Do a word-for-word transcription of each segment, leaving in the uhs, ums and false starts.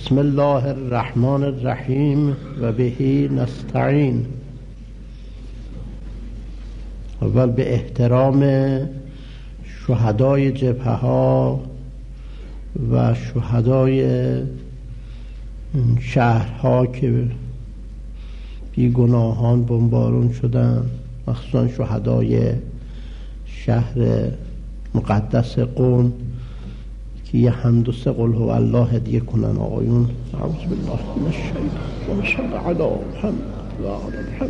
بسم الله الرحمن الرحیم و بهی نستعین. اول به احترام شهدای جبهه ها و شهدای شهرها که بیگناهان بمبارون شدن، مخصوصا شهدای شهر مقدس قم که یه حمد و سه قل هو الله هدیه کنن آقایون. اعوذ بالله من الشیطان و صلی علی محمد و علی محمد.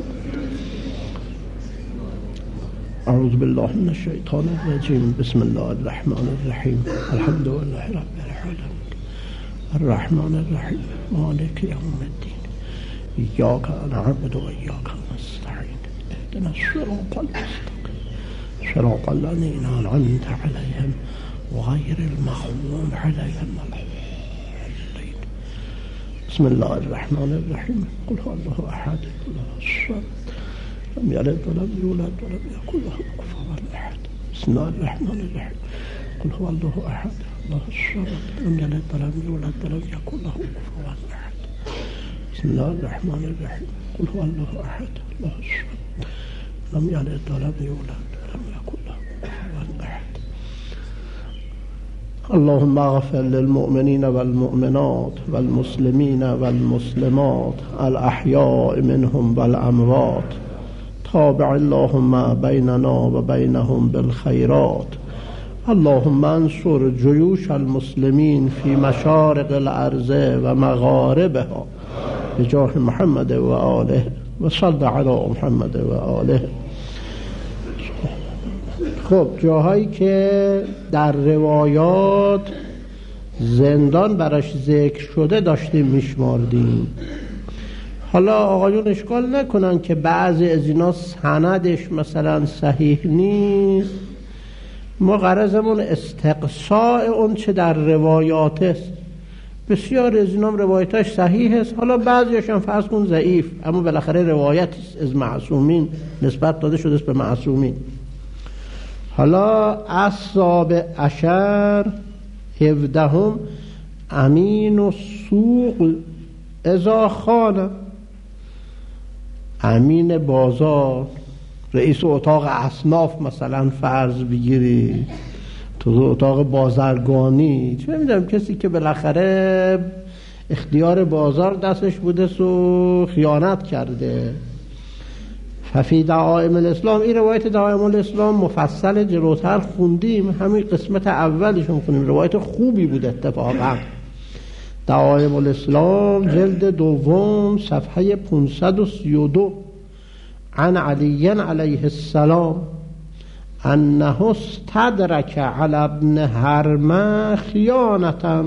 اعوذ بالله من الشیطان الرجیم. بسم الله الرحمن الرحیم. الحمد لله رب العالمین الرحمن الرحیم مالک یوم الدین ایاک نعبد و ایاک نستعین اهدنا الصراط المستقیم صراط الذین انعمت علیهم غیر المغضوب علیهم ولا الضالین. بسم الله الرحمن الرحیم. قل هو الله احد الله الصمد لم یلد ولم یولد ولم یکن له کفوا احد. بسم الله الرحمن الرحیم. قل هو الله احد الله الصمد لم یلد ولم یولد ولم یکن له کفوا احد. بسم الله الرحمن الرحیم. قل هو الله احد الله الصمد لم یلد ولم یولد ولم یکن له کفوا احد. اللهم اغفر للمؤمنين والمؤمنات والمسلمين والمسلمات الأحياء منهم والأموات. تابع اللهم بيننا وبينهم بالخيرات. اللهم انصر جيوش المسلمين في مشارق الأرض ومغاربها بجاه محمد وآله وصل على محمد وآله. خب جاهایی که در روایات زندان براش ذکر شده داشتیم میشماردیم. حالا آقایون اشکال نکنن که بعضی از اینا سندش مثلا صحیح نیست، ما غرضمون استقصاء اون چه در روایات است. بسیار از اینا روایتاش صحیح است، حالا بعضیش هم فرض کن ضعیف، اما بالاخره روایت از معصومین نسبت داده شده است به معصومین. حالا السابع عشر هفدهم امین و سوق اذا خان. امین بازار، رئیس اتاق اصناف مثلا فرض بگیری، تو اتاق بازرگانی، چه میدونم کسی که بالاخره اختیار بازار دستش بوده و خیانت کرده. ففی دعائم الاسلام، این روایت دعائم الاسلام مفصل جلوتر خوندیم، همین قسمت اولشون خوندیم، روایت خوبی بود اتفاقا. دعائم الاسلام جلد دوم صفحه پانصد و سی و دو. عن علی علیه السلام انه استدرک علی ابن هرمه خیانتا.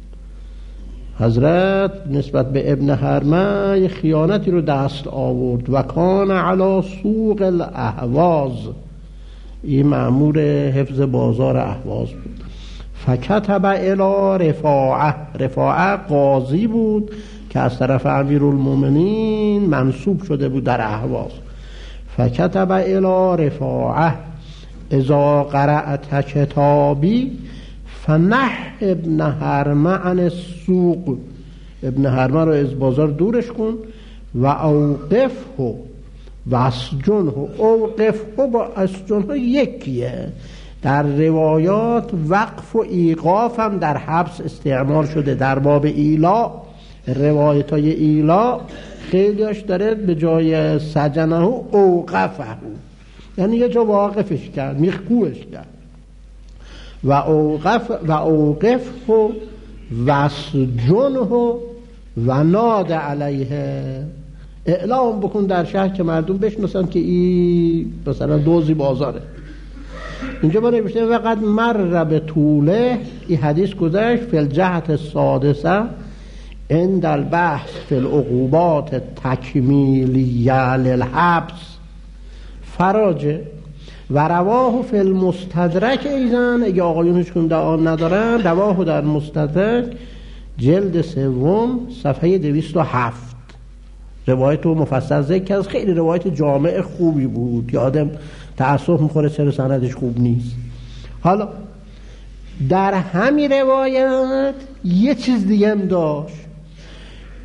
حضرت نسبت به ابن هرمه خیانتی رو دست آورد. و کان علی سوق الاهواز، این مأمور حفظ بازار اهواز بود. فکتب الی رفاعه، رفاعه قاضی بود که از طرف امیرالمومنین منصوب شده بود در اهواز. فکتب الی رفاعه اذا قرأت کتابی فنح ابن هرمه عن السوق. ابن هرمه رو از بازار دورش کن. و اوقفه و اسجنه. اوقفه با اسجنه یکیه. در روایات وقف و ایقاف هم در حبس استعمال شده. در باب ایلا، روایت های ایلا خیلیش داره به جای سجنه اوقفه، یعنی یه جا واقفش کرد، میخکوش کرد. و اوقف و اوقف و وسجنه و ناد علیه. اعلام بکن در شهر که مردم بشناسن که این مثلا دوزی بازاره. اینجا ما نوشته وقت مر به طوله، این حدیث گذشت فی الجهت السادسه عند البحث فی العقوبات تکمیلیه للحبس فراجه. و رواه فی المستدرک ایزن، اگه آقایونش کنده آن ندارن، رواه در مستدرک جلد سوم صفحه دویست و هفت. روایت رو مفصل ذکر از خیلی روایت جامع خوبی بود، یادم تأسف میخوره چرا سندش خوب نیست. حالا در همین روایت یه چیز دیگه هم داشت،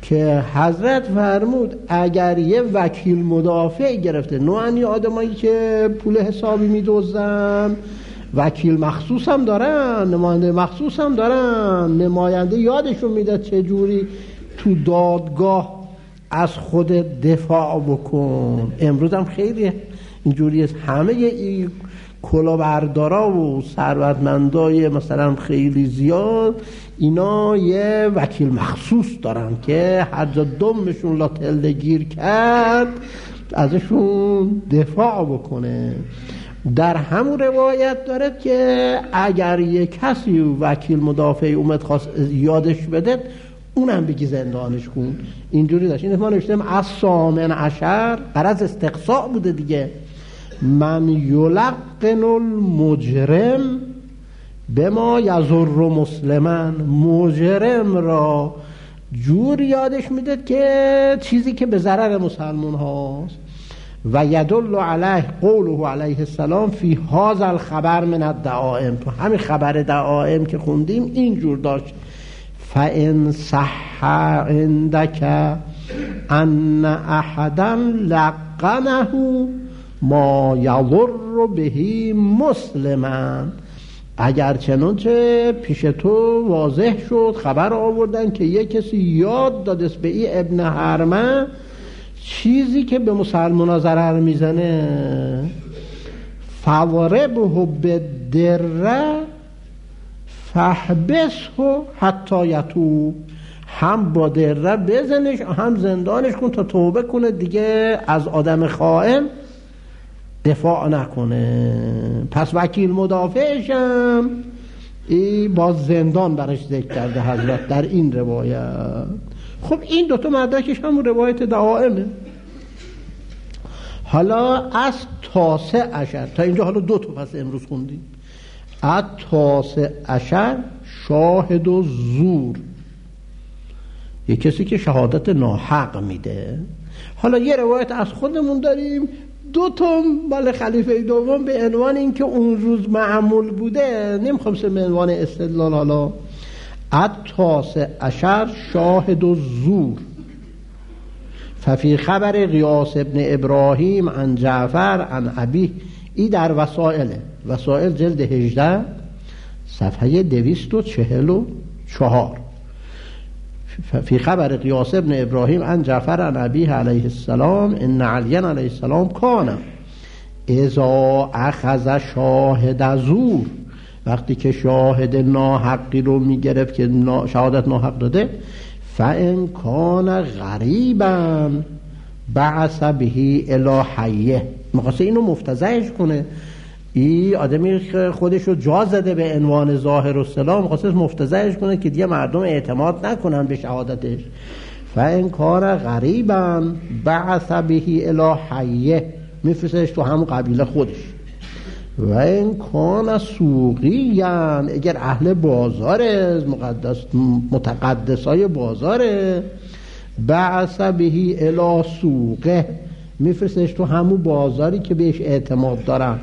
که حضرت فرمود اگر یه وکیل مدافع گرفته، نوعی آدمایی که پول حسابی میدوزن وکیل مخصوص هم دارن، نماینده مخصوص هم دارن، نماینده یادشون میده چجوری تو دادگاه از خود دفاع بکن. امروز هم خیلی اینجوری است، همه این کلاهبردارا و ثروتمندای مثلا خیلی زیاد اینا یه وکیل مخصوص دارن که هر جا دمشون لا تله گیر کرد ازشون دفاع بکنه. در همون روایت داره که اگر یه کسی وکیل مدافع اومد خواست یادش بده اونم بگی زندانش کن. اینجوری داشت. این ما نوشتم از سامن عشر غرض استقصاء بوده دیگه. من یلقن المجرم به ما یضر مسلمن، مجرم را جور یادش میده که چیزی که به ضرر مسلمان هاست. و یدل علیه قوله علیه السلام فی هذا الخبر من الدعائم، تو همین خبر دعائم که خوندیم اینجور داشت. فان صح عندک ان احدا لقنه ما یضر به مسلما، اگر چنانچه پیش تو واضح شد خبر آوردن که یک کسی یاد داده به این ابن حرمه چیزی که به مسلمان ضرر میزنه، فوربه بالدره فحبسه حتی یتوب، هم با دره بزنش هم زندانش کن تا توبه کنه دیگه از آدم خائن دفاع نکنه. پس وکیل مدافعش هم ای باز زندان برش ذکر کرده حضرت در این روایت. خب این دوتا مدرکش هم روایت دعائمه. حالا از تاسع عشر تا اینجا حالا دو تا پس امروز خوندیم. از تاسع عشر شاهد و زور، یه کسی که شهادت ناحق میده. حالا یه روایت از خودمون داریم دو تا مال خلیفه دوم به عنوان این که اون روز معمول بوده، نمیخوام سه به عنوان استدلال. حالا التاسع عشر شاهد و زور ففی خبر قیاس ابن ابراهیم عن جعفر عن ابی، ای در وسائله، وسائل جلد هجده صفحه دویست و چهل و چهار. فی خبر قیاس ابن ابراهیم عن جعفر عن ابیه علیه السلام ان علی علیه السلام کان اذا اخذ شاهد زور، وقتی که شاهد ناحقی رو میگرفت که شهادت ناحق داده، فان کان غریبا بعث به الی حیه، میخواسته اینو مفتضحش کنه. این آدمی خودشو جا زده به عنوان ظاهر السلام، میخواسته مفتضحش کنه که دیگه مردم اعتماد نکنن به شهادتش. فان کان غریبا بعث به الی حیه، میفرستش تو همون قبیله خودش. و این کان سوقیان، اگر اهل بازاره، مقدس متقدسای بازاره، بعث به الی سوقه، میفرستش تو همون بازاری که بهش اعتماد دارن.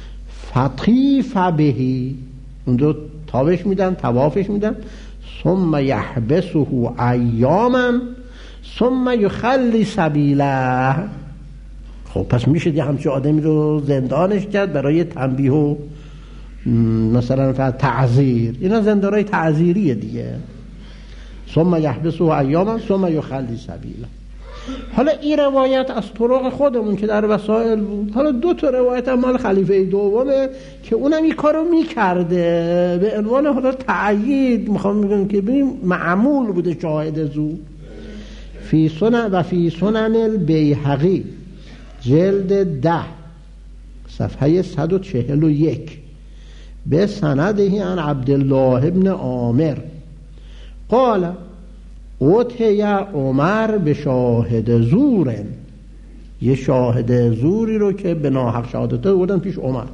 فطیف بهی، اونجا تابش میدن، توافش میدن. ثم یحبسه ایاما ثم یخلی سبیله. خب پس میشه دیگه همچه آدمی رو زندانش کرد برای تنبیه و مثلا تعذیر. اینا زندانای تعذیریه دیگه. ثم یحبسه ایاما ثم یخلی سبیله. حالا این روایت از طرق خودمون که در وسائل بود. حالا دو تا روایت هم مال خلیفه دومه که اونم این کارو میکرده به عنوان حالا تأیید، میخوام بگم که ببین معمول بوده شاهد زور. فی سنن و فی سنن البیهقی جلد ده صفحه صد و چهل و یک به سندهی عن عبدالله ابن عامر قال اوتی عمر به شاهد زور، یه شاهد زوری رو که به ناحق شهادت بودن پیش عمر.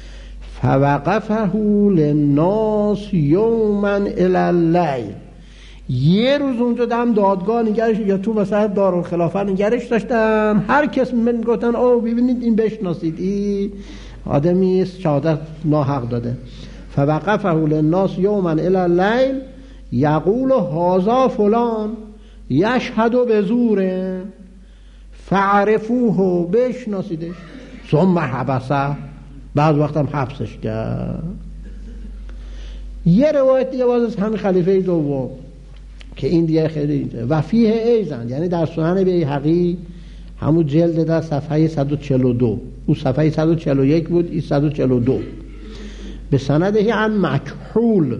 فوقفه للناس یوما الی اللیل، یه روز اونجا دم دادگاه نگرش یا تو مثلا دارالخلافه نگرش داشتن، هر کس من گفتن او ببینید این بشناسید این آدمی است شهادت ناحق داده. فوقفه للناس یوما الی اللیل یقول هذا فلان، یشهد به زوره فعرفوه، بشناسیدش. ثم حبسه، بعض وقت هم حبسش کرد. یه روایت دیگه باز از همین خلیفه دوم که این دیگه خیلی اینجا و فیه ایزن، یعنی در سنن بیهقی همون جلد در صفحه صد و چهل و دو، او صفحه صد و چهل و یک بود، این صد و چهل و دو، به سنده عن مکحول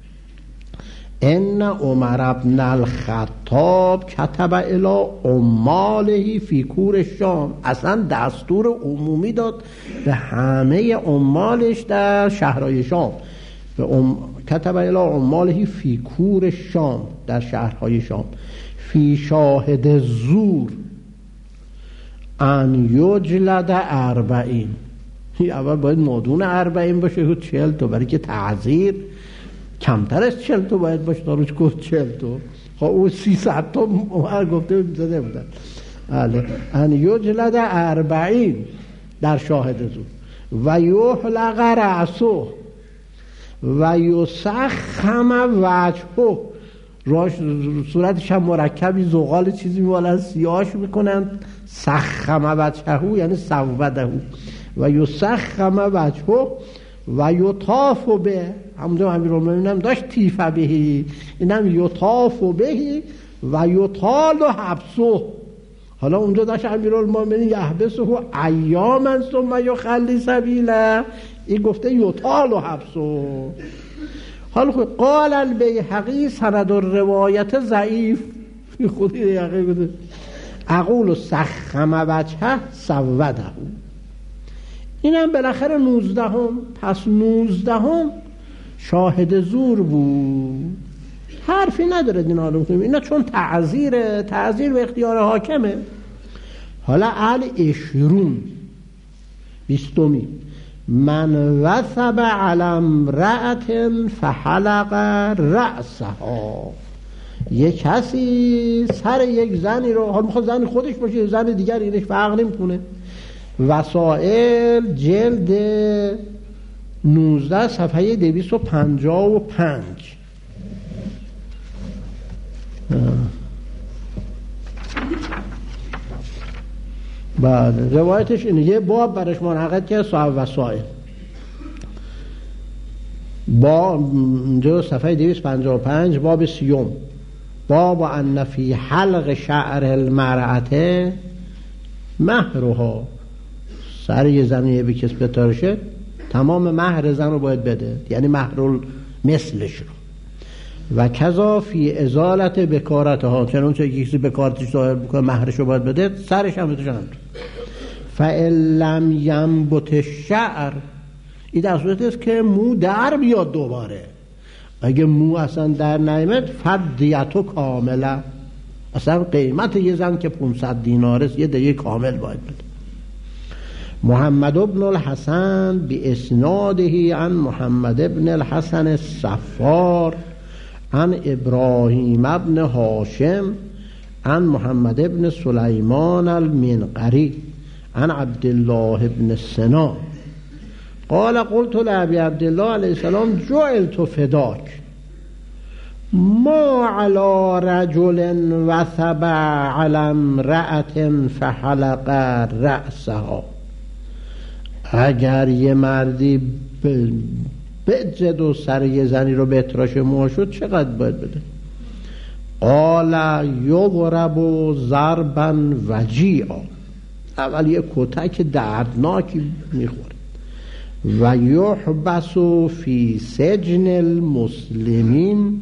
ان عمر بن الخطاب کتب الی عماله فی کور شام، اصلا دستور عمومی داد به همه عمالش در شهرهای شام، به ام... کتب الی عماله فی کور شام، در شهرهای شام، فی شاهد زور ان یجلد اربعین، اول باید مادون اربعین باشه و چهل تا، برای که تعزیر کمتر از چهل تا باید باشه، داروش گفت چهل تا، خب او سیصد تا هر گفته زده بودن. بله، ان یجلد اربعین در شاهد زور و یحلق رأسه و یسخم وجهه، راش صورتش هم مرکبی زغال چیزی میوالن سیاهش میکنن، سخم وجهه یعنی سوده و یسخم وجهه و یطاف به، همونجا امیرالمومنین هم داشت تیفه بهی، اینم یطاف بهی و یطال حبسه. حالا اونجا داشت امیرالمومنین یحبسه ایاما ثم یخلی سبیله، این گفته یطال حبسه. حالا خود قال البیهقی سند الروایت ضعیف، خودی بیهقی گفته اقول سخم وجهه سوده. اینم بالاخره نوزدهم، پس نوزدهم شاهد زور بود، حرفی نداره دینا رو کنیم اینا، چون تعزیره، تعزیر به اختیار حاکمه. حالا ال اشرون، بیستمی، من وثب علی امرأة فحلق رأسها، یک کسی سر یک زنی رو، حالا میخواد زن خودش باشه زن دیگر اینش فرق نمیکنه، وسائل جلد نوزده صفحه دویست و پنجاه و پنج. بعد روایتش اینه، یه باب برش منعقد که صاحب وسائل، با اونجا صفحه دویست و پنجاه و پنج باب سیوم، باب ان فی حلق شعر المرأة مهرها، سر یه زنیه به کس بتارشه تمام مهر زن رو باید بده، یعنی مهر مثلش رو. و کذا فی ازالت بکارتها، چنون چه کسی بکارتش ظاهر بکنه مهرش رو باید بده، سرش هم بده شند. فَإِلَّمْ يَنْبُتِ الشَّعْرِ، این در صورتی است که مو در بیاد دوباره، اگه مو اصلا در نیامد فدیتو کامله، اصلا قیمت یه زن که پانصد دینار است یه دیگه کامل باید بده. محمد ابن الحسن بی اسناده عن محمد ابن الحسن الصفار عن ابراهیم ابن هاشم عن محمد ابن سلیمان المنقری عن عبدالله ابن سنا قال قلت لأبي عبدالله علیه السلام جعلت فداک ما على رجل وثب على امرأة فحلق رأسها، اگر یه مردی بجد و سر یه زنی رو به تراش موها شد چقدر باید بده؟ قال یضرب ضربا وجیعا، اول یه کتک دردناکی میخوره، و یحبس فی سجن المسلمین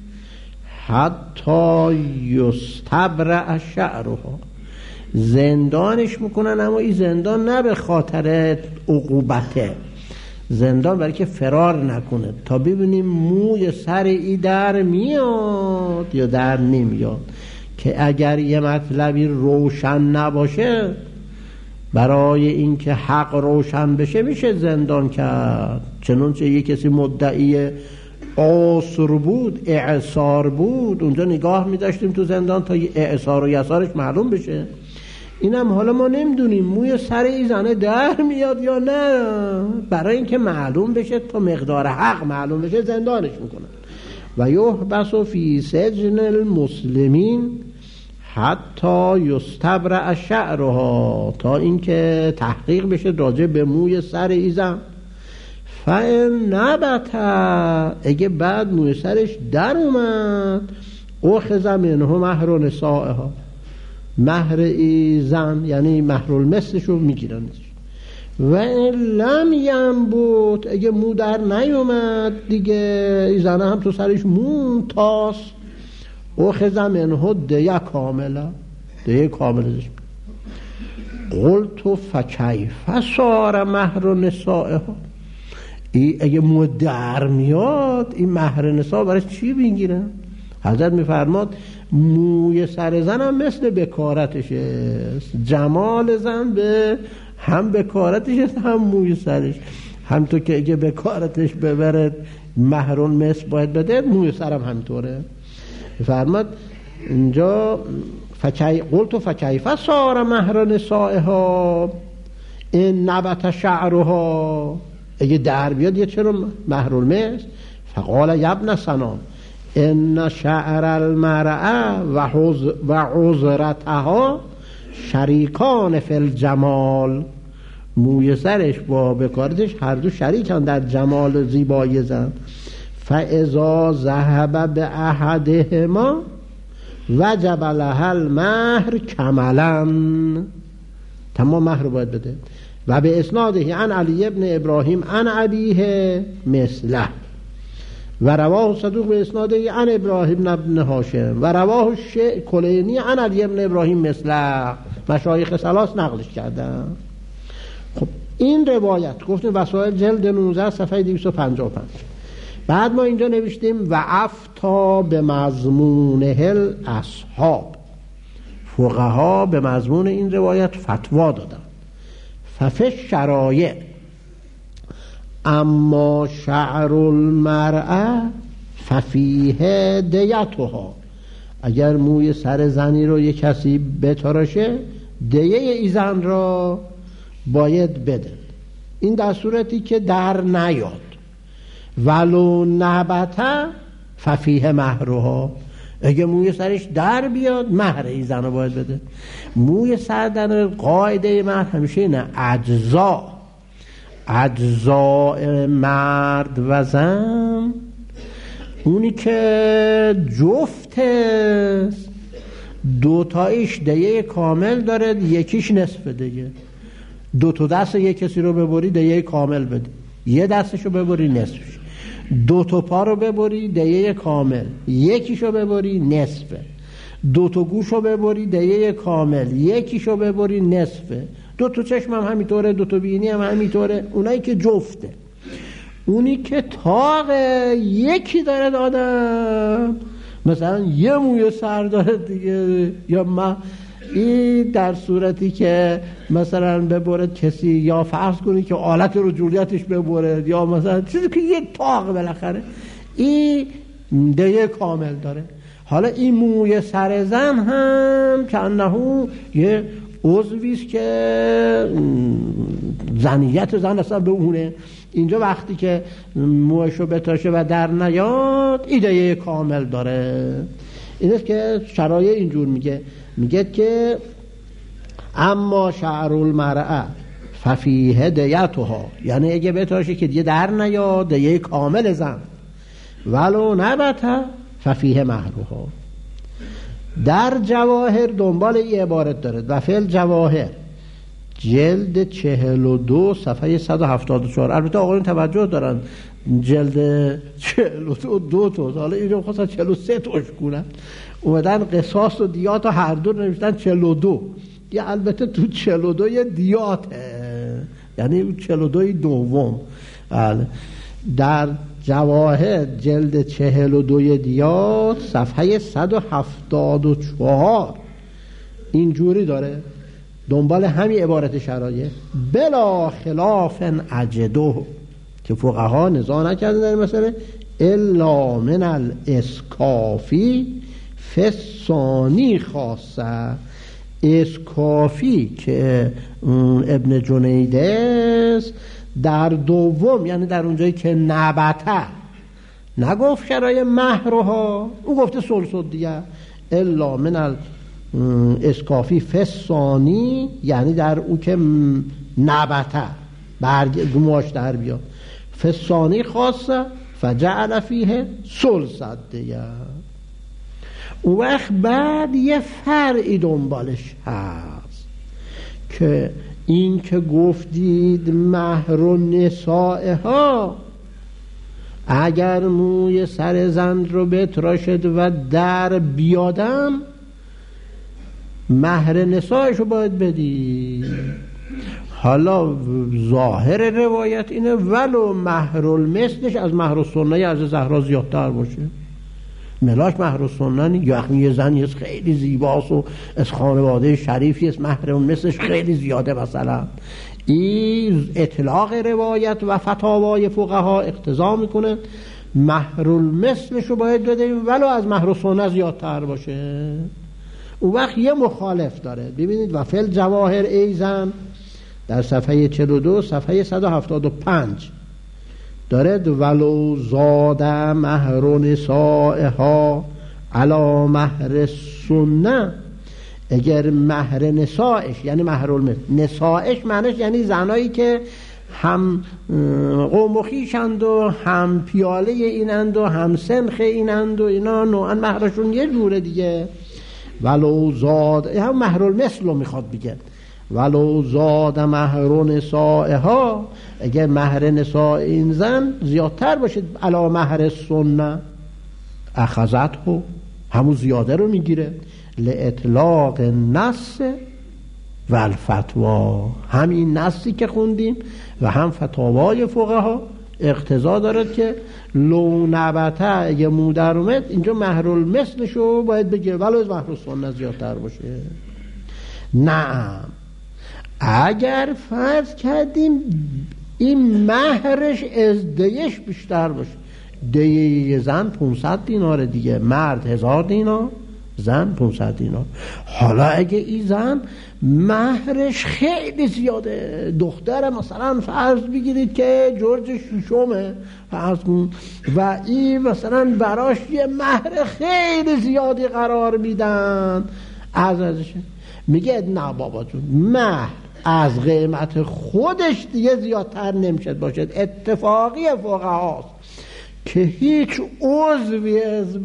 حتی یستبرأ شعرها، زندانش میکنن، اما این زندان نه به خاطر عقوبته، زندان برای که فرار نکنه، تا ببینیم موی سر ای در میاد یا در نمیاد، که اگر یه مطلبی روشن نباشه برای اینکه حق روشن بشه میشه زندان کرد. چنانچه یه کسی مدعی عسر بود، اعصار بود، اونجا نگاه میداشتیم تو زندان تا اعصار و یسارش معلوم بشه. اینم حالا ما نمیدونیم موی سر این زنه در میاد یا نه، برای اینکه معلوم بشه تا مقدار حق معلوم بشه زندانش میکنن. و یحبس فی سجن المسلمین حتی یستبرع شعرها، تا اینکه تحقیق بشه راجع به موی سر این زن. فإن نبت، اگه بعد موی سرش در اومد، اخذ منه مهر نسائها، مهر ای زن یعنی مهر المثلش رو میگیرن. و این لم ینبت، اگه مو در نیومد دیگه، ای زن هم تو سرش مو تاس، اخذ منه دیه کاملا، دیه کاملش. قلت فکیف صار مهر نسائها، ای اگه مو در میاد این مهر نساء برای چی بگیرن؟ حضرت میفرماد موی سر زن هم مثل بکارتشه، جمال زن به هم بکارتش هم موی سرش، هم تو که اگه بکارتش ببرد مهرون مثل باید بده، موی سرم همطوره. فرماد اینجا فکی قلت فکیف صار مهر نسائها این نبت شعرها، اگه در بیاد یه چرا مهر المثل؟ فقال یا ابن سنان ان شعر المرأة و عذرتها شریکان فی الجمال، موی سرش با بکارتش هر دو شریکان در جمال زیبایی زن. فاذا ذهب باحدهما وجب لها المهر کملا، تمام مهر باید بده. و به اسناده عن علی ابن ابراهیم عن ابیه مثله، و رواه صدوق به اسناده عن ابراهیم ابن هاشم، و رواه کلینی عن علی ابن ابراهیم مثله، مشایخ ثلاث نقلش کردن. خب این روایت گفتیم وسائل جلد نوزده صفحه دویست و پنجاه و پنج. بعد ما اینجا نوشتیم و افتا به مضمونه الاصحاب، فقها به مضمون این روایت فتوا دادن. ففش شرایع اما شعر المرأة ففیه دیتها، اگر موی سر زنی رو یک کسی بتراشه دیه ای زن را باید بده، این در صورتی که در نیاد. ولو نبته ففیه مهرها، اگه موی سرش در بیاد مهر ای زن رو باید بده. موی سر در قاعده مهر همیشه اینه اجزا، اجزاء مرد و زن، اونی که جفت دوتایش دیه کامل داره، یکیش نصف دیگه. دو تا دست یک کسی رو ببری دیه کامل بده، یه دستشو ببری نصفش. دو تا پا رو ببری دیه کامل، یکیشو ببری نصفه. دو تا گوشو ببری دیه کامل، یکیشو ببری نصفه. دو تا چشم هم همینطوره، دو تا بینی هم همینطوره. اونایی که جفته، اونی که تاقه یکی داره دادم، مثلا یه موی سر داره دیگه، یا ما این در صورتی که مثلا ببرد کسی، یا فرض کنی که آلت رجولیتش ببرد، یا مثلا چیزی که یه تاق بالاخره این دیه کامل داره. حالا این موی سر زن هم که انهو یه عضویست که زنیت زن اصلا به اونه، اینجا وقتی که موشو بتاشه و در نیاد ایده کامل داره. اینست که شرایع اینجور میگه، میگه که اما شعر المرأة ففیه دیتها، یعنی اگه بتاشه که دیگه در نیاد دیه کامل زن. ولو نبته ففیه مهرها. در جواهر دنبال این عبارت داره و فعل جواهر جلد چهل و دو صفحه صد و هفتاد و چهار. البته آقایون توجه دارن جلد چهل و دو دو تا، حالا اینجا خواستن چهل و سه توش کنن، اومدن قصاص و دیات و هر دو نوشتن چهل و دو. یه البته تو چهل و دو یه دیاته، یعنی چهل و دو دوم. در جواهر جلد چهل و دو دیات صفحه صد و هفتاد و چهار اینجوری داره دنبال همین عبارت شرایع بلا خلاف اجدو، که فقها نزاع نکردن در مسئله الا من الاسکافی فسانی خاصه. اسکافی که ابن جنید است در دوم، یعنی در اونجایی که نبته نگفت شرایع مهرها، او گفته سلسل دیگه الا من اسکافی فسانی یعنی در او که نبته برگ گماش در بیا، فسانی خاصه فجعل فیه سلسه دیگه. اون وقت بعد یه فرعی دنبالش هست که این که گفتید مهر و نسائه ها اگر موی سر زن رو بتراشد و در بیادم مهر نسائش رو باید بدی. حالا ظاهر روایت اینه ولو مهر المثلش از مهر السنه از زهرا زیادتر باشه. ملاش مهر السنه نی، یا یه زنی خیلی زیباست و از خانواده شریفی است، مهر المثلش خیلی زیاده. مثلا این اطلاق روایت و فتاوای فقها اقتضا میکنه مهر المثلش رو باید بدیم ولو از مهر السنه زیادتر باشه. اون وقت یه مخالف داره. ببینید و فل جواهر ایزن در صفحه چهل و دو صفحه صد و هفتاد و پنج دارد ولو زاد مهر نسائها علی مهر سنه، اگر مهر نسائش یعنی مهر المثل، نسائش معنیش یعنی زنایی که هم قوم و خویشند و هم پیاله اینند و هم سنخ اینند و اینا نوعا مهرشون یه جوره دیگه. ولو زاد هم مهر المثل رو میخواد بگه ولو زاد مهر نسائها، اگر مهر نساء این زن زیادتر باشه علی مهر سنه اخذته، همون زیاده رو میگیره. لاطلاق نص و الفتوا، همین نصی که خوندیم و هم فتاوای فقها اقتضا دارد که لو نبته اگه مودر اومد اینجا مهر المثلشو باید بگیره ولو از مهر السنه زیادتر باشه. نعم اگر فرض کردیم این مهرش از دیش بیشتر باشه، دیه زن پونصد دینار دیگه، مرد هزار دینار، زن پونصد دینار. حالا اگه این زن مهرش خیلی زیاده، دختر مثلا فرض بگیرید که جورج ششمه فرض کن و این مثلا براش یه مهر خیلی زیادی قرار میدن، از ازش میگه نه بابا جون مهر از قیمت خودش دیگه زیادتر نمیشد باشد. اتفاقی فقهاست که هیچ عضوی از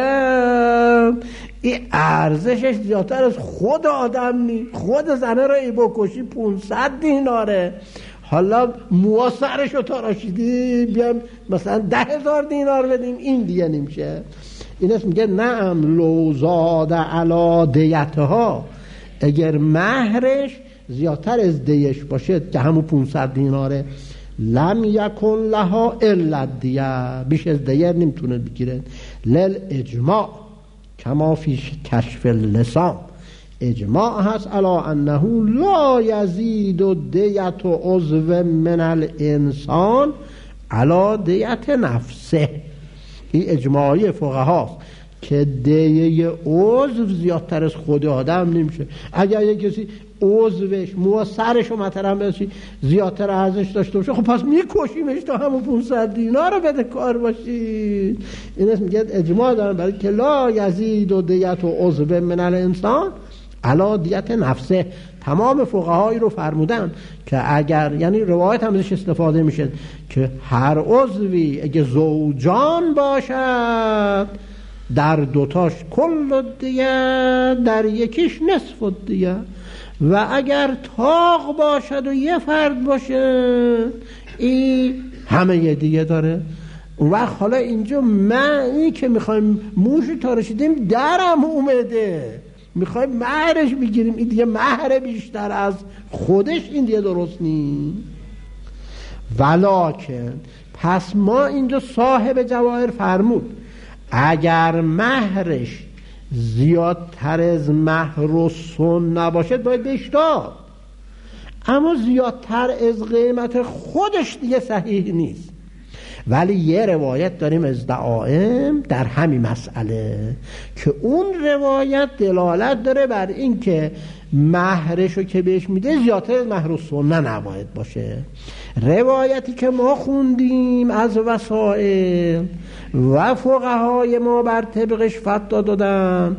بدن این ارزشش زیادتر از خود آدم نی. خود زنه رو ای بکشی پونصد دیناره، حالا موها سرش رو تراشیدی بیام مثلا ده هزار دینار بدیم، این دیگه نمیشه. این اسم میگه نعم لو زاد علی دیتها، اگر مهرش زیادتر از دیش باشه که همون پونصد دیناره لم یکن لها الا دیه، بیش از دیه نمیتونه بگیره. لل اجماع کما فی کشف اللسان، اجماع هست علا انه لا یزید دیت عضو من الانسان علا دیت نفسه. این اجماعی فقهاست که دیه عضو زیادتر از خود آدم نمیشه. اگر یک کسی عضوش مو سرشو مثلا بسی زیادتر ارزش داشته باشه، خب پس میکشیمش تا همون پونصد دینار رو بده کار باشید. این اسم میگه اجماع دارن برای که لا یزید و دیت و عضو من الانسان علا دیت نفسه. تمام فقهایی رو فرمودن که اگر، یعنی روایت هم ازش استفاده میشه که هر عضوی اگه زوجان باشد در دوتاش کل دیگه، در یکیش نصف دیگه، و اگر طاق باشد و یه فرد باشه این همه یه دیگه داره. اون وقت حالا اینجا معنی که میخوایم موش تراشیدیم درم اومده، میخوایم مهرش بگیریم، این دیگه مهر بیشتر از خودش، این دیگه درست نیست. ولکن پس ما اینجا صاحب جواهر فرمود اگر مهرش زیادتر از مهر و سن نباشد باید بهش داد، اما زیادتر از قیمت خودش دیگه صحیح نیست. ولی یه روایت داریم از دعائم در همین مسئله که اون روایت دلالت داره بر این که مهرشو که بهش میده زیادتر از مهر و سنه نباید باشه. روایتی که ما خوندیم از وسائل و فقهای ما بر طبقش فتوا دادن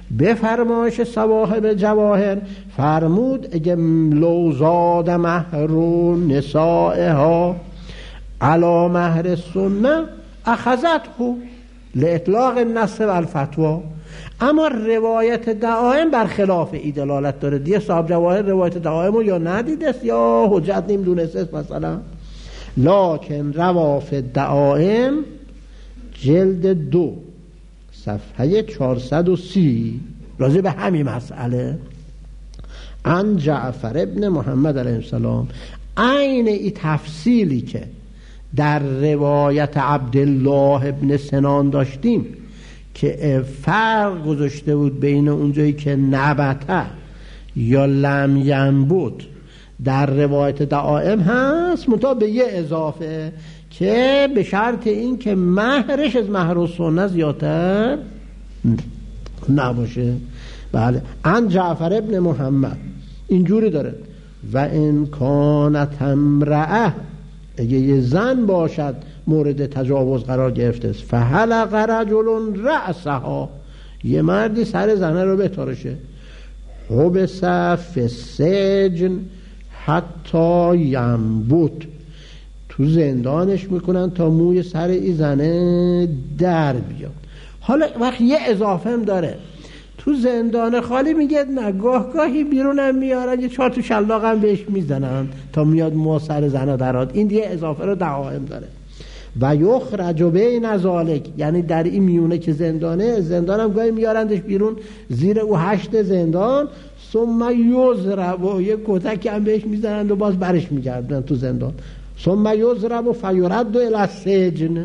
به فرمایش صواحب جواهر فرمود اگه لوزاد مهر و نسائها علا مهر سنه اخذت خو لإطلاق النص و الفتوا. اما روایت دعائم برخلاف ای دلالت داره دیگه. صاحب جواهر روایت دعائم رو یا ندیدست یا حجت نمیدونست مثلا. لکن رواف دعائم جلد دو صفحه چهارصد و سی راجع به همین مسئله عن جعفر ابن محمد علیه السلام عین ای تفصیلی که در روایت عبدالله ابن سنان داشتیم که فرق گذاشته بود بین اونجایی که نبته یا لم ینبت در روایت دعائم هست، منتها به یه اضافه که به شرط این که مهرش از مهر و سنه زیادتر نباشه. بله. عن جعفر ابن محمد اینجوری داره و ان کانت امرأه، اگه یه زن باشد مورد تجاوز قرار گرفته است، فحلق رجل رأسها، یه مردی سر زنه رو بتارشه، حبس فی السجن حتی ینبت، تو زندانش میکنن تا موی سر این زنه در بیاد. حالا وقت یه اضافه هم داره، تو زندان خالی میگه نه، گاه گاهی بیرونم میارن یه چهار تو شلاق هم بهش میزنن تا میاد مو سر زنه دراد. این دیگه اضافه رو دعائم داره. و یخرج بین ذالک، یعنی در این میونه که زندانه، زندان هم گاهی میارندش بیرون زیر او هشت زندان، ثم یضرب، و یه کتک هم بهش میزنند و باز برش میگردن تو زندان، ثم یضرب و فیرد الی السجن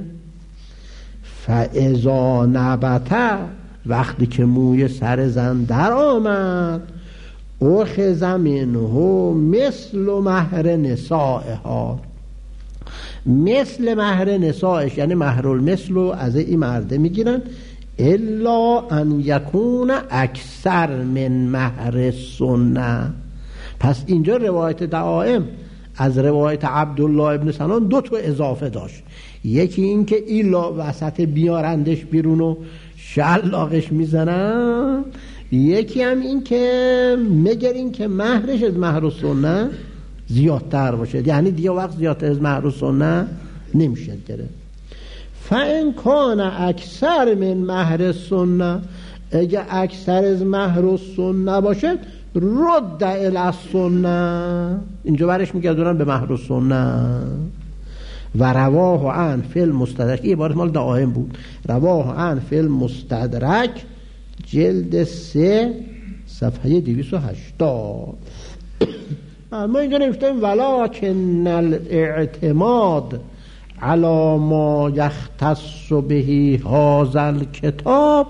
فاذا نبت، وقتی که موی سر زن در آمد، اخذ منه مثل مهر نسائها، مثل مهر نسائش، یعنی مهر المثل از این مرده میگیرن، الا ان یکون اکثر من مهر سنه. پس اینجا روایت دعائم از روایت عبدالله ابن سنان دو تا اضافه داشت. یکی این که ایلا وسط بیارندش بیرون و شلاقش میزنن، یکی هم این که مگر که مهرش از مهر و سنه زیادتر باشه، یعنی دیگه وقت زیادتر از مهر و سنه نمیشه گرفت. فان کان اکثر من مهر سنه، اگه اکثر از مهر و سنه باشه، رد الی السنه، اینجا برش میگردونن به مهر و سنه. و رواه عن فی المستدرک، این عبارت مال دعائم بود، رواه عن فی المستدرک جلد سه صفحه دویست و هشتاد. ما اینجا نوشتیم ولکن الاعتماد علی ما یختص به هذا الکتاب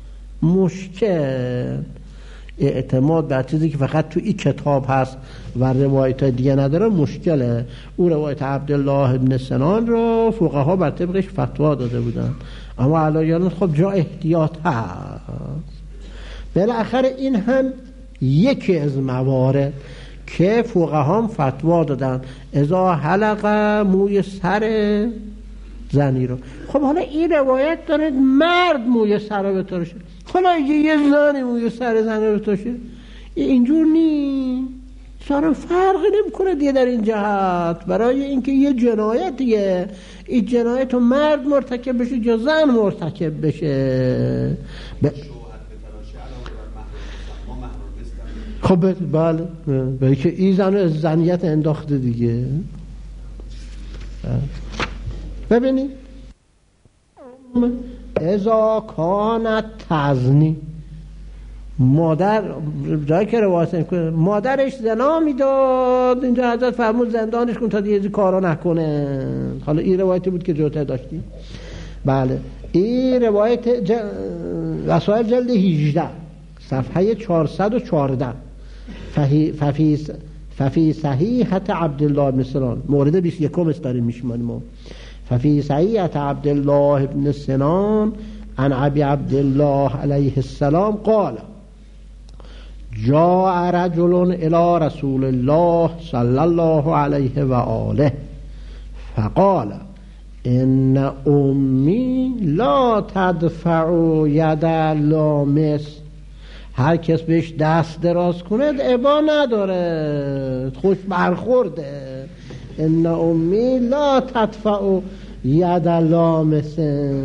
مشکل، اعتماد بر چیزی که فقط تو این کتاب هست و روایت دیگه نداره مشکله. او روایت عبدالله ابن سنان رو فقها بر طبقش فتوا داده بودن، اما علایان خب جا احتیاط هست. بالاخره این هم یکی از موارد که فقها هم فتوا دادن اذا حلق موی سر زنی رو. خب حالا این روایت داره مرد موی سر رو بترشه، حالا یه زنی موی سر زن رو بترشه، اینجور نی سارا فرق نمی کنه دیگه در این جهت، برای اینکه یه جنایتیه، این جنایت رو مرد مرتکب بشه یا زن مرتکب بشه. ب... خب بله، برای که این زن رو زنیت انداخته دیگه. ببینید اذا کانت تزنی، مادر جایی که روایت میکنه مادرش زنا میداد، اینجا حضرت فرمود زندانش کن تا دیگه کارا نکنه. حالا این روایتی بود که جوته داشتیم. بله، این روایت ج... وسائل جلد هجده صفحه چهارصد و چهارده ففی ففی ففی صحیحت عبدالله بن سنان، مورد بیست و یکم داریم میشمانیم ما. ففی صحیحت عبدالله بن سنان عن ابی عبدالله علیه السلام قال جاء رجل الى رسول الله صلی الله علیه و آله فقال ان امی لا تدفع ید لامس هر کس بهش دست دراز کنه ابا نداره، خوش برخورده. ان امی لا تدفع ید لامس.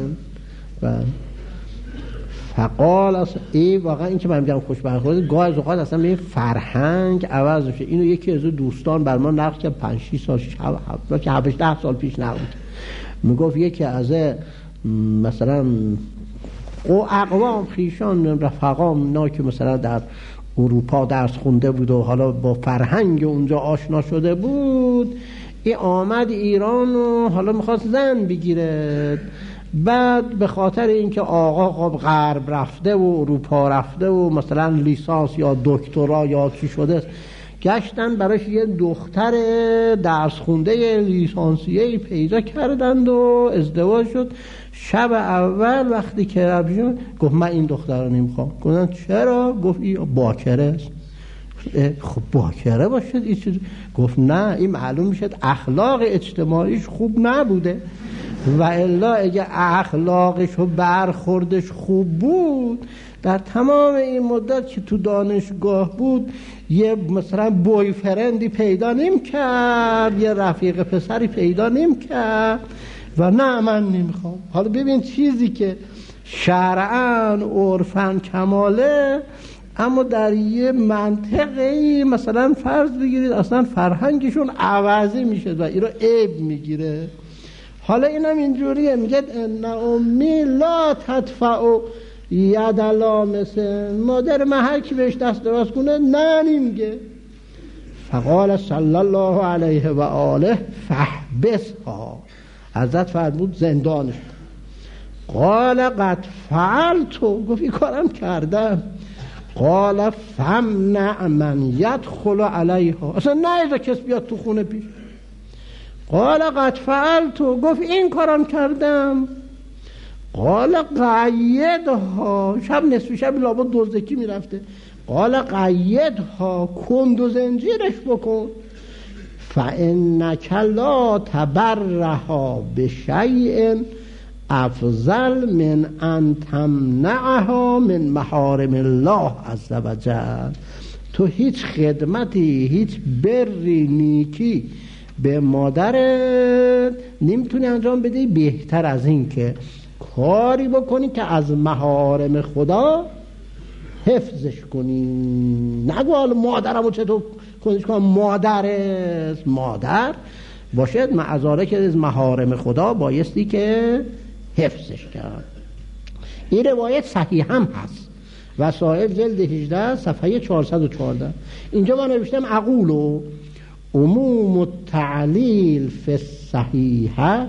فقال ای واقعا این که من میگم خوش برخورده، گاه از اوقات اصلا به فرهنگ عوض میشه. اینو یکی از دوستان بر ما نقل کرد پنج شش سال که هفت ده سال پیش نقل کرد. میگفت یکی از مثلا او اقوام خیشان رفقام اینا که مثلا در اروپا درس خونده بود و حالا با فرهنگ اونجا آشنا شده بود، این آمد ایران و حالا میخواست زن بگیره. بعد به خاطر اینکه آقا غرب رفته و اروپا رفته و مثلا لیسانس یا دکترا یا چی شده، گشتن براش یه دختر درس خونده لیسانسیه‌ای پیدا کردند و ازدواج شد. شب اول وقتی که رفت گفت من این دختر رو نمیخوام. گفتن چرا؟ گفت این باکره است. خب باکره باشد این چیز؟ گفت نه، این معلوم میشد اخلاق اجتماعیش خوب نبوده، و الا اگه اخلاقش و برخوردش خوب بود در تمام این مدت که تو دانشگاه بود یه مثلا بوی فرندی پیدا نمی کرد، یه رفیق پسری پیدا نمی کرد. و نه من نمیخوام. حالا ببین چیزی که شرعاً عرفاً کماله، اما در یه منطقه‌ای مثلا فرض بگیرید اصلا فرهنگشون عوضی میشه و این رو عیب میگیره. حالا اینم اینجوریه، میگه ان امی لا تدفع ید لامس، مادر من هر کی بهش دست دراز کنه نه نمیگه. فقال صلی الله علیه و آله فاحبسها، حضرت فرمود زندانش. قال قد فعلت، گفت این کارم کردم. قال فمنع من یدخل علیها، اصلا نه کس بیاد تو خونه پیش. قال قد فعلت، گفت این کارم کردم. قال قیدها، شب نصف شب لابد دزدکی میرفته. قال قیدها، کند و زنجیرش بکن. فانک لا تبرها بشیء افضل من ان تمنعها من محارم الله عز وجل. تو هیچ خدمتی، هیچ بری نیکی به مادرت نمیتونی انجام بدی بهتر از این که کاری بکنی که از محارم خدا حفظش کنی. نگو حالا مادرمو چطور کنیش کنم، مادرت مادر باشد معذاره که از محارم خدا بایستی که حفظش کرد. این روایت صحیح هم هست، وسائل جلد هجده صفحه چهارصد و چهارده. اینجا من نوشتم اقولو عموم التعلیل فی الصحیحه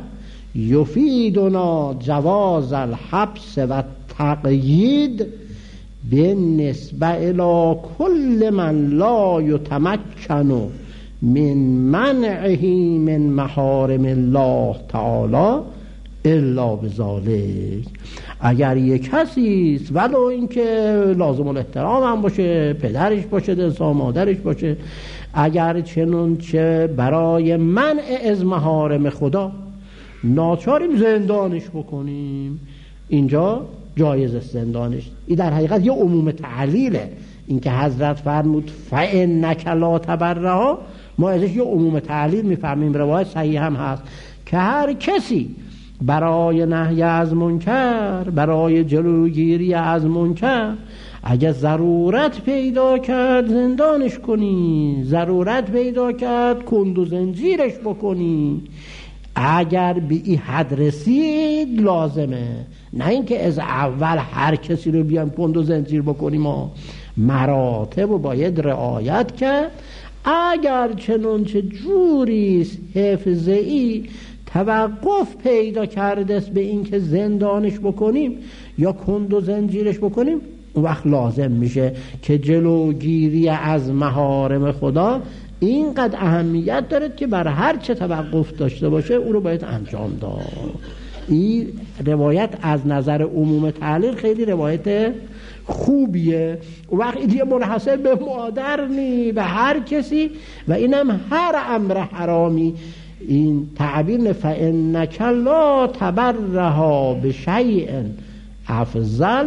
یفیدنا جواز الحبس و تقیید بالنسبه الی کل من لا یتمکن من منعه من محارم الله تعالی الا بذالک. اگر یک کسی است ولو اینکه لازم الاحترام هم باشه، پدرش باشه، دلسا مادرش باشه، اگر چنون چه برای منع از محارم خدا ناچاریم زندانش بکنیم، اینجا جایز است زندانش. این در حقیقت یه عموم تعلیله. این که حضرت فرمود فانک لا تبرها، ما ازش یه عموم تعلیل میفهمیم. روایت صحیح هم هست که هر کسی برای نهی از منکر، برای جلوگیری از منکر اگه ضرورت پیدا کرد زندانش کنی، ضرورت پیدا کرد کند و زنجیرش بکنی. اگر به این حد رسید لازمه، نه اینکه از اول هر کسی رو بیان کند و زنجیر بکنیم. ما مراتب رو باید رعایت کرد. اگر چنانچه جوریست حفظه‌ای توقف پیدا کرده است به این که زندانش بکنیم یا کند و زنجیرش بکنیم، اون وقت لازم میشه که جلوگیری از محارم خدا اینقدر اهمیت داره که بر هر چه توقف داشته باشه اون رو باید انجام داد. این روایت از نظر عموم تعلیل خیلی روایت خوبیه. و وقتی دیگه منحصر به مادر نی، به هر کسی، و اینم هر امر حرامی. این تعبیر فانک لا تبرها بشیء افضل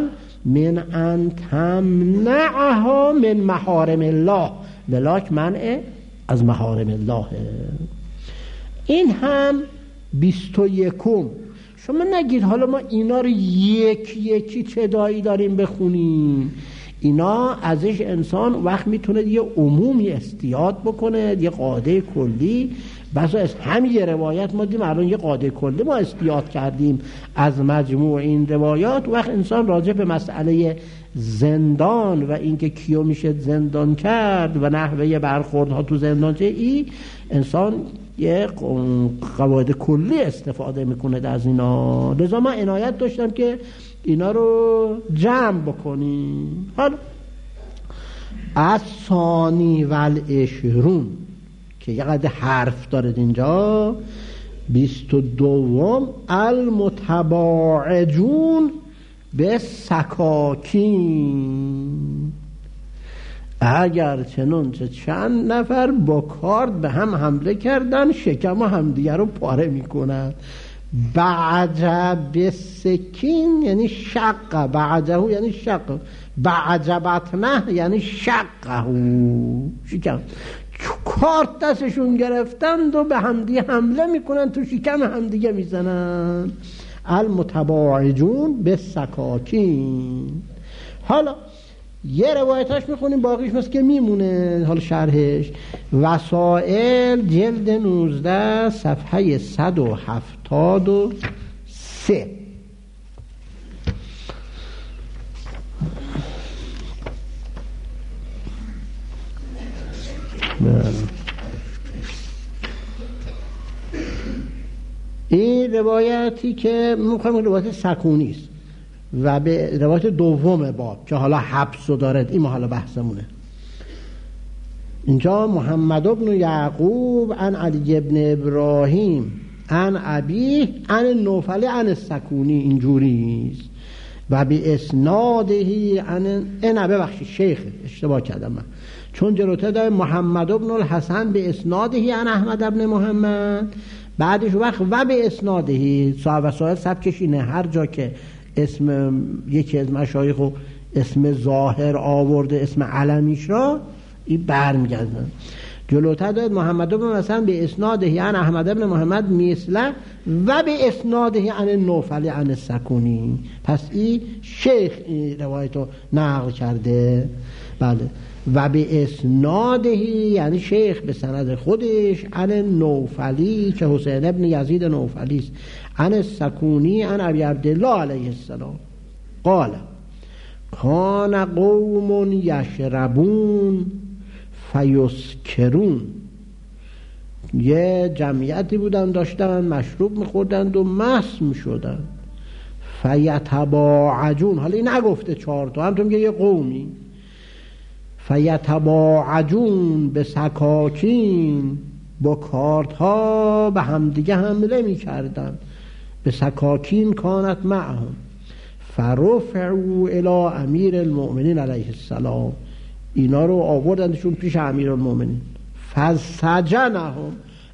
من ان تمنعها من محارم الله، ولاک منع از محارم الله. این هم بیست و یکم. شما نگید حالا ما اینا رو یکی یکی چه دایی داریم بخونیم. اینا ازش انسان وقت میتونه یه عمومی استیاد بکنه، یه قاعده کلی. بس از همین یه روایت ما دیم الان یه قاعده کلی ما استیاد کردیم از مجموع این روایات. وقت انسان راجع به مسئله زندان و اینکه کیو میشه زندان کرد و نحوه برخوردها تو زندان چه ای، انسان یه قواعد کلی استفاده میکنه از اینا. لذا من عنایت داشتم که اینا رو جمع بکنیم. حالا از ثانی والعشرون که یه قدر حرف دارد اینجا، بیست و دوم المتباعجون به سکاکین، اگر چنانچه چند نفر با کارد به هم حمله کردن شکم و همدیگر رو پاره میکنن. بعجب به سکین یعنی شق، بعجهو یعنی شق، بعجبتنه یعنی شقهو شکم. کارت دستشون گرفتند و به همدیگه حمله میکنن، تو شکم همدیگه میزنن. المتباعجون به سکاکین. حالا یه روایتاش میخونیم، باقیش مثل که میمونه. حالا شرحش وسائل جلد نوزده صفحه صد و هفتاد و سه. این روایتی که میخوایم روایت سکونی است و به روایت دوم باب که حالا حبس رو دارد، این حالا بحثمونه. اینجا محمد ابن یعقوب عن علی ابن ابراهیم عن ابیه عن نوفل عن السکونی، اینجوری است. و به اسنادهی عن نه ببخشید شیخ اشتباه کردم من، چون جلوتر داره محمد ابن الحسن به اسنادهی عن احمد ابن محمد، بعدش وقت و به اسنادهی. صاحب وسائل سبکش اینه، هر جا که اسم یکی از مشایخ و اسم ظاهر آورده اسم علمیش را این برمیگردن. جلوتر داد محمد بن حسن به اسناده یعنی احمد بن محمد مثله و به اسناده عن نوفل عن السکونی. پس این شیخ این روایت رو نقل کرده. بله. و به اسناده یعنی شیخ به سند خودش عن نوفلی که حسین ابن یزید نوفلی است، عن السکونی عن ابی عبدالله علیه السلام قال کان قوم یشربون فیسکرون، یه جمعیتی بودن داشتن مشروب میخوردند و مست میشدن. فیتباعجون، حالا این نگفته چهار تا، هم تو میگه یه قومی. فیتباعجون به سکاکین، با کارت ها به همدیگه حمله میکردن. به سکاکین کانت معهم فرفعوا الى امیر المؤمنین علیه السلام، اینا رو آوردنشون پیش امیر المؤمنین. فسجنهم،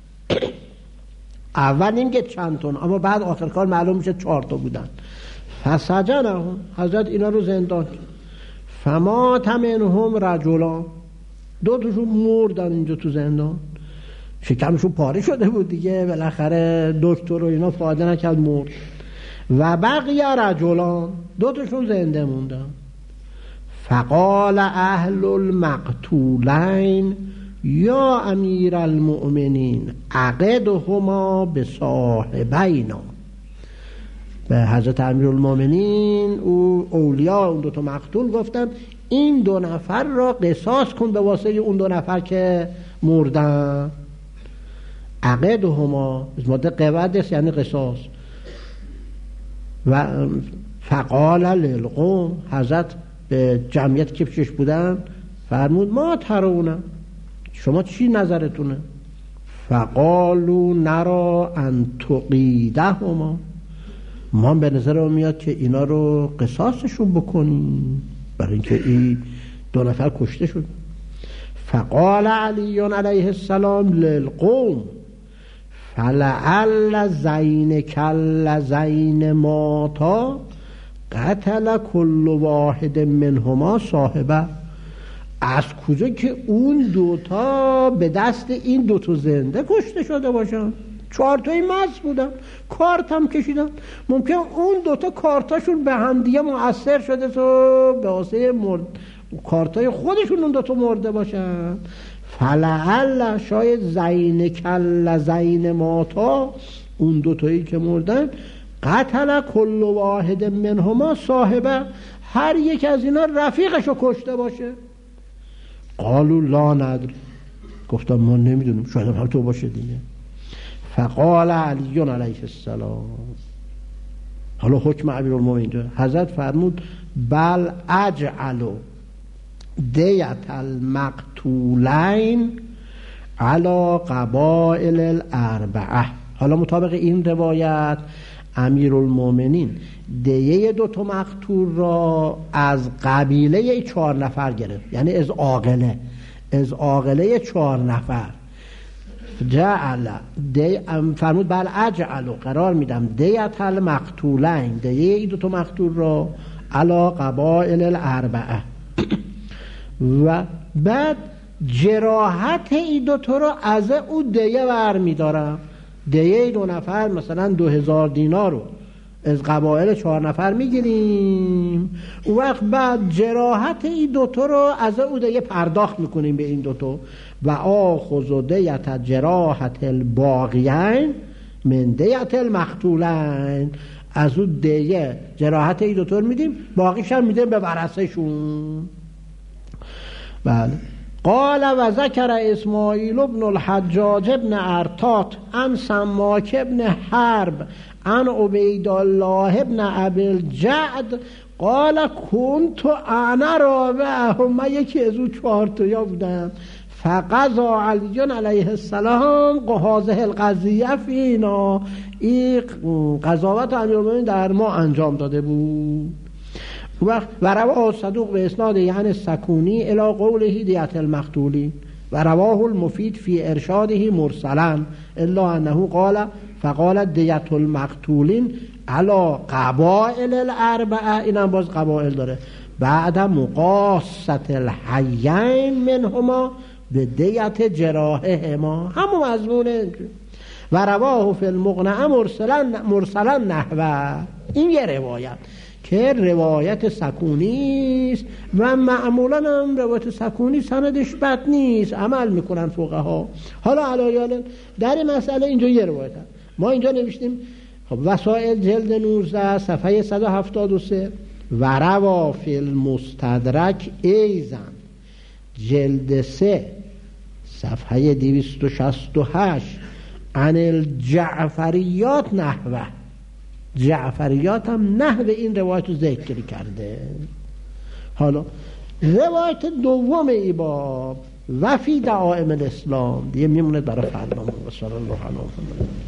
اول اینکه چند تون، اما بعد آخر کار معلوم میشه چهار تا بودن. فسجنهم، حضرت اینا رو زندان. فمات منهم رجلان، دو تاشون مردن اینجا تو زندان، شکمشون پاره شده بود دیگه، بالاخره دکتر و اینا فایده نکرد، مرد. و بقیه رجلان، دو تاشون زنده موندن. فقال اهل المقتولین یا امیر المؤمنین عقدهما به صاحبینا، به حضرت امیر المؤمنین او اولیاء اون دو تا مقتول گفتن این دو نفر را قصاص کن به واسطه اون دو نفر که مردن. عقدهما از ماده قود یعنی قصاص. و فقال للقوم، حضرت به جمعیت که پیشش بودن فرمود ما ترونه، شما چی نظرتونه؟ فقالوا نرا ان تقیدهما، ما به نظر میاد که اینا رو قصاصشون بکنیم برای اینکه این دو نفر کشته شد. فقال علی علیه السلام للقوم فلعل زین کل زین ماتا قتل کل واحد منهما صاحبه. از کجا که اون دوتا به دست این دوتا زنده کشته شده باشن؟ چهار تایی مست بودن، کارت هم کشیدن. ممکن اون دوتا کارتاشون به هم دیگه مؤثر شده تو به واسه مرد کارتای خودشون اون دوتا مرده باشن. فلعل شاید زین کل زین ماتا، اون دوتایی که مردن، قتل کل واحد منهما صاحبه، هر یک از اینا رفیقشو کشته باشه. قالوا لا ندری، گفتم ما نمیدونیم، شاید هم تو باشه دیگه. فقال علی علیه السلام، حالا حکم امیرالمومنین اینجا، حضرت فرمود بل اجعلوا دیت المقتولین علی قبائل الاربعه. حالا مطابق این روایت امیرالمومنین دیه دو تا مقتول را از قبیله چهار نفر گرفت، یعنی از عاقله از عاقله چهار نفر. جعل دی فرمود بل اجعلوا، قرار میدم دیت المقتولین، دیه ای دو تا مقتول را علی قبائل الاربعه. و بعد جراحت ای دو تا را از او دیه برمیدارم. دیه دو نفر مثلا دو هزار دینار رو از قبایل چهار نفر میگیریم، اون وقت بعد جراحت این دوتا رو از او دیگه پرداخت میکنیم به این دوتا. و آخذ دیت جراحت الباقیین من دیت المقتولین، از او دیگه جراحت این دوتا رو میدیم، باقیش هم میدیم به ورثه شون. بله. قال و ذکر اسماعیل ابن الحجاج ابن ارتات عن سماک ابن حرب عن عبید الله ابن ابی الجعد قال کنت انا رابعهم، من یکی از او چهار تایا بودم. فقضا علی علیه السلام هذه القضیه فینا، این قضاوت امیرالمومنین در ما انجام داده بود. و رواه صدوق به اسناد یعنی سکونی الی قوله دیت المقتولین، و رواه المفید فی ارشاده مرسلا الا انه قال فقال دیت المقتولین علی قبائل الاربعه، اینم باز قبائل داره، بعد مقاست الحیین منهما به دیت جراحهما، همون مضمونه. و رواه فی المقنعه مرسلا مرسلا نحوه، این یه روایت که روایت سکونی است و معمولا هم روایت سکونی سندش بد نیست، عمل میکنن فقها. حالا علایال در این مسئله اینجا یه روایت هست. ما اینجا نوشتیم خب وسائل جلد نوزده صفحه صد و هفتاد و سه و روا فی المستدرک ایزن جلد سه صفحه دویست و شصت و هشت عن الجعفریات نحوه، جعفریات هم نحو این روایت رو ذکر کرده. حالا روایت دوم ای باب و فی دعائم الاسلام دیگه میمونه برای فردا. صلی الله علیه و سلم.